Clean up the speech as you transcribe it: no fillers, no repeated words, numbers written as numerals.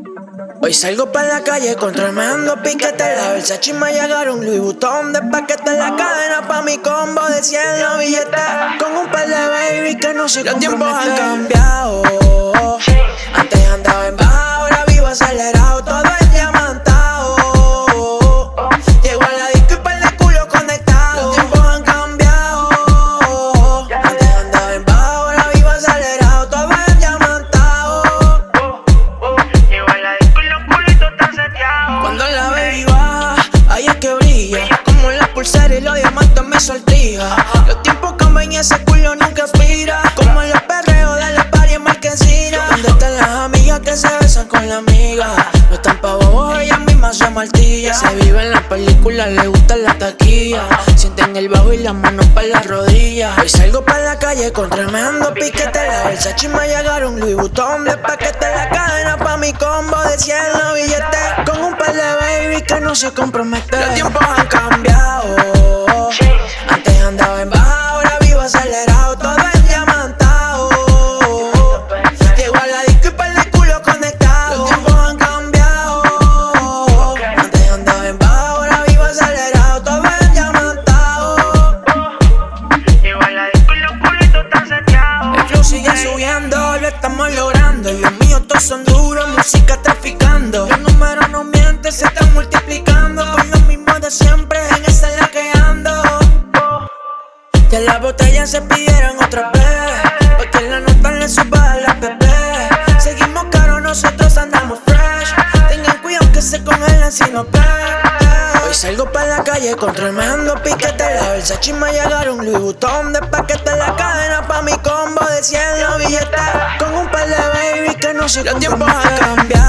Hoy salgo pa' la calle con tremendo piquete. La Versace me llegaron Louis Vuitton de paquete. La cadena pa' mi combo de 100 los billetes. Con un par de baby que no se comprometen. Los tiempos han cambiado. Antes andaba en baja, ahora vivo acelerado. Todo es diamantado. Llego a la disco y par de culo conectado. Los tiempos han cambiado. Antes andaba en baja, ahora vivo acelerado. Todo es diamantado. Llego a la disco y los culitos están seteados. Cuando la baby baja, ahí es que brilla. Como la pulsera y los diamantes en mi sortija. Los tiempos cambian y ese culo nunca expira. Como los perreos de la party en Marquesina. ¿Dónde están las amigas que se besan con la amiga? No están pa' bobos, ellas mismas se martillan. Se vive en la película, le gusta la taquilla. Sienten el bajo y las manos pa' las rodillas. Hoy salgo pa' la calle con tremendo piquete. La Versace me llegaron Louis Vuitton de paquete. La cadena pa' mi combo de 100 los billetes. Con un par de baby que no se comprometen. Los tiempos han cambiado. Antes andaba en baja, ahora vivo acelerado. Todo es diamantado. Llego a la disco y par de culo conectado. Los tiempos han cambiado. Antes andaba en baja, ahora vivo acelerado. Todo es diamantado. Llego a la disco y los culitos están seteados. El flow sigue subiendo, lo estamos logrando. Y los míos todos son duros, música traficando. Los números no mienten, se están multiplicando. Con los mismos de siempre, en esa es la que ando. Que las botellas se pidieran otra vez, pa' que la nota le suba a la bebé. Seguimos caros, nosotros andamos fresh. Tengan cuidado que se congelan si no caen. Hoy salgo pa' la calle con tremendo piquete. La Versace me llegaron Louis Vuitton de paquete. La cadena pa' mi combo de 100 los billetes. Con un par de baby que no se comprometen. Los tiempos han cambiado.